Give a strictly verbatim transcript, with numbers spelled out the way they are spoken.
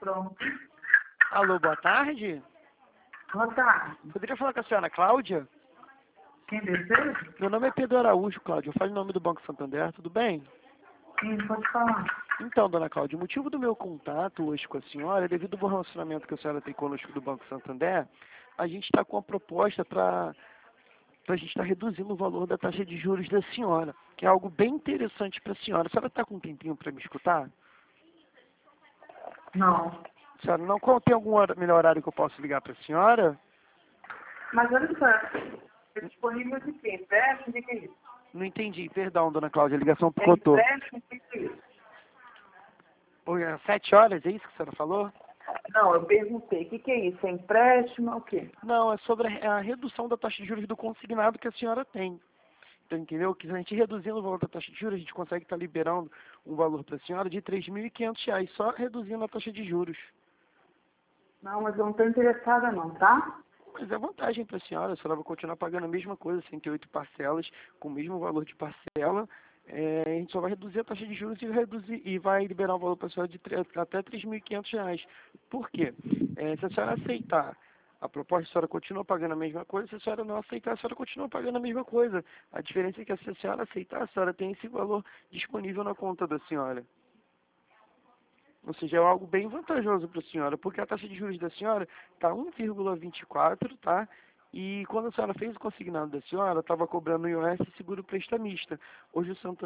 Pronto. Alô, boa tarde. Boa tarde. Poderia falar com a senhora Cláudia? Quem deseja? Meu nome é Pedro Araújo, Cláudia. Eu falo em nome do Banco Santander, tudo bem? Sim, pode falar. Então, dona Cláudia, o motivo do meu contato hoje com a senhora é devido ao bom relacionamento que a senhora tem conosco do Banco Santander. A gente está com uma proposta para a gente estar reduzindo o valor da taxa de juros da senhora, que é algo bem interessante para a senhora. A senhora está com um tempinho para me escutar? Não. A senhora não qual- tem algum hora- melhor horário que eu posso ligar para a senhora? Mas olha só, é disponível de quê? Empréstimo? O que é isso? Não entendi, perdão, dona Cláudia, a ligação É picotou. empréstimo? O que é isso? Oi, é sete horas, é isso que a senhora falou? Não, eu perguntei. O que, que é isso? É empréstimo ou o quê? Não, é sobre a a redução da taxa de juros do consignado que a senhora tem. Então, entendeu? Que se a gente reduzindo o valor da taxa de juros, a gente consegue estar liberando um valor para a senhora de três mil e quinhentos reais, só reduzindo a taxa de juros. Não, mas eu não estou interessada não, tá? Mas é vantagem para a senhora, a senhora vai continuar pagando a mesma coisa, cento e oito parcelas, com o mesmo valor de parcela. É, a gente só vai reduzir a taxa de juros e, reduzir, e vai liberar o valor para a senhora de tre- até três mil e quinhentos reais. Por quê? É, se a senhora aceitar a proposta, a senhora continua pagando a mesma coisa. Se a senhora não aceitar, a senhora continua pagando a mesma coisa. A diferença é que se a senhora aceitar, a senhora tem esse valor disponível na conta da senhora. Ou seja, é algo bem vantajoso para a senhora, porque a taxa de juros da senhora está um vírgula vinte e quatro, tá? E quando a senhora fez o consignado da senhora, estava cobrando o I O S seguro prestamista. Hoje o Santander